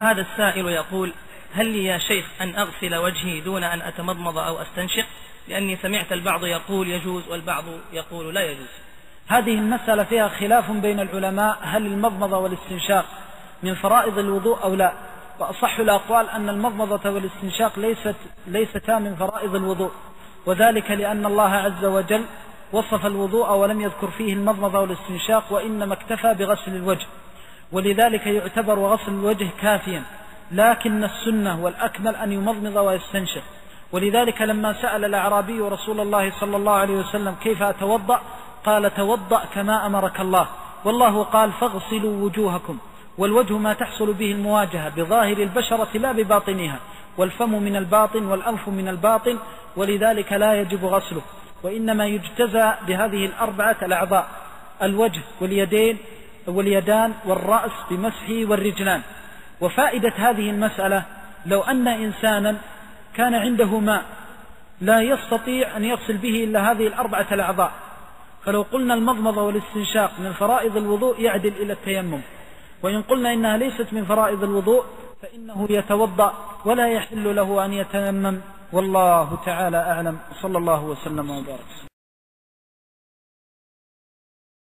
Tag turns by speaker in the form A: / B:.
A: هذا السائل يقول: هل لي يا شيخ أن أغسل وجهي دون أن أتمضمض أو أستنشق؟ لأني سمعت البعض يقول يجوز والبعض يقول لا يجوز.
B: هذه المسألة فيها خلاف بين العلماء، هل المضمضة والاستنشاق من فرائض الوضوء أو لا؟ وأصح الأقوال أن المضمضة والاستنشاق ليستا من فرائض الوضوء، وذلك لأن الله عز وجل وصف الوضوء ولم يذكر فيه المضمضة والاستنشاق، وإنما اكتفى بغسل الوجه، ولذلك يعتبر غسل الوجه كافيا، لكن السنة والأكمل أن يمضمض ويستنشق. ولذلك لما سأل الأعرابي رسول الله صلى الله عليه وسلم كيف أتوضأ، قال: توضأ كما أمرك الله، والله قال: فاغسلوا وجوهكم. والوجه ما تحصل به المواجهة بظاهر البشرة لا بباطنها، والفم من الباطن والأنف من الباطن، ولذلك لا يجب غسله، وإنما يجتزى بهذه الأربعة الأعضاء: الوجه واليدان والرأس بمسحه والرجلان. وفائدة هذه المسألة: لو أن إنسانا كان عنده ماء لا يستطيع أن يغسل به إلا هذه الأربعة الأعضاء، فلو قلنا المضمضة والاستنشاق من فرائض الوضوء يعدل إلى التيمم، وإن قلنا إنها ليست من فرائض الوضوء فإنه يتوضأ ولا يحل له أن يتيمم، والله تعالى أعلم، صلى الله وسلم وبارك.